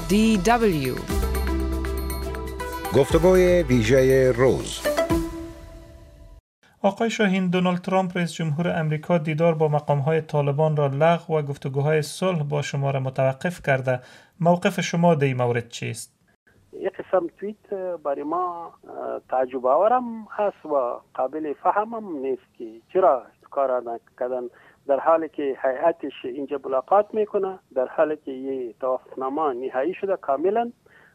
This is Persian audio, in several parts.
DW گفتگوی ویژه روز. آقای شاهین، دونالد ترامپ رئیس جمهور امریکا دیدار با مقام‌های طالبان را لغو و گفتگوهای صلح با شما را متوقف کرده. موقف شما در این مورد چیست؟ یک قسم توییت برای ما تعجب آورم هست و قابل فهمم نیست که چرا کار نکردن، در حالی که هیئتش اینجا ملاقات میکنه، در حالی که یه توافقنامه نهایی شده کاملا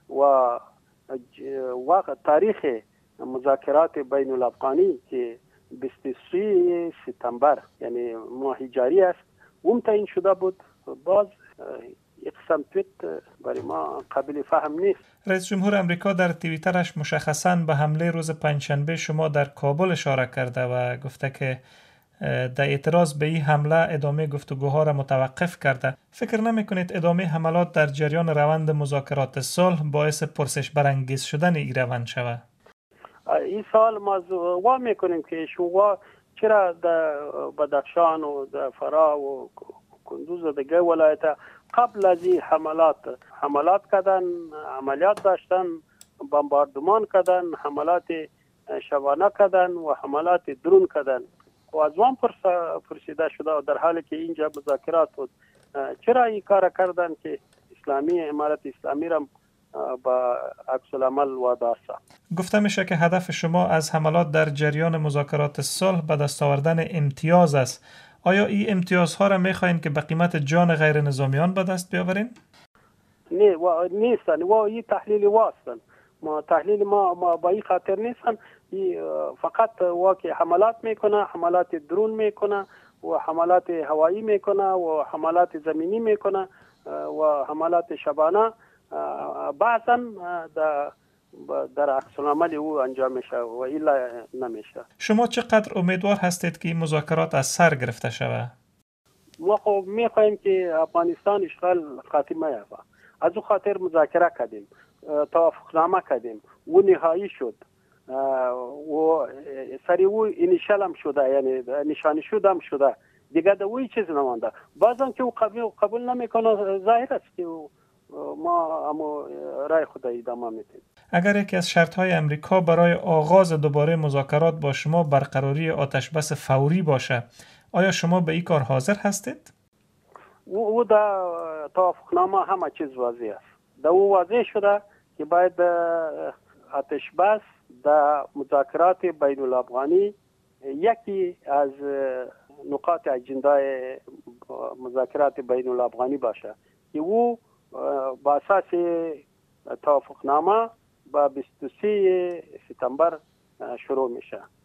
و تاریخ مذاکرات بین الافغانی که 23 سپتامبر یعنی ماه جاری است اون تعیین شده بود. باز یک قسم توییت برای ما قابل فهم نیست. رئیس جمهور امریکا در توییترش مشخصاً به حمله روز پنجشنبه شما در کابل اشاره کرده و گفته که در اعتراض به این حمله ادامه گفتگوها را متوقف کرده. فکر نمی‌کنید ادامه حملات در جریان روند مذاکرات صلح باعث پرسش برانگیز شدن این روند شود؟ این سال ما وا میکنیم که شما چرا در بدخشان و در فرا و کندوز و دیگه ولایت قبل از این حملات کردن، عملیات داشتن، بمباردمان کردن، حملات شبانه کردن و حملات درون کردن و از وان پرسیده شده و در حالی که اینجا مذاکرات بود چرا این کار کردن که امارت اسلامی را با عکس العمل واداشته. گفته میشه که هدف شما از حملات در جریان مذاکرات صلح به دست آوردن امتیاز است. آیا این امتیازها را میخواین که به قیمت جان غیر نظامیان به دست بیاورین؟ نه نیستن و این تحلیل واستن. تحلیل ما با این خاطر نیستن. فقط واقع حملات میکنه، حملات درون میکنه و حملات هوایی میکنه و حملات زمینی میکنه و حملات شبانه بعضا در عکس العمل او انجام میشه و الا نمیشه. شما چقدر امیدوار هستید که این مذاکرات از سر گرفته شود؟ ما خب میخوایم که افغانستان اشغال خاتمه یابد. از او خاطر مذاکره کردیم، توافقنامه کردیم، او نهایی شد و سری او اینیشال هم شده، یعنی نشانی شده هم شده دیگه. در اوی چیز نمانده. بعضا که او قبول نمیکنه ظاهر است که ما اما رای خود ادامه میدیم. اگر یکی از شرط‌های امریکا برای آغاز دوباره مذاکرات با شما برقراری آتشبس فوری باشه، آیا شما به این کار حاضر هستید؟ او در توافقنامه همه چیز واضح است. در او واضح شده که باید آتشبس در مذاکرات بین الافغانی یکی از نقاط اجندای مذاکرات بین الافغانی باشه که او با اساس توافقنامه با 23 سپتامبر شروع میشه.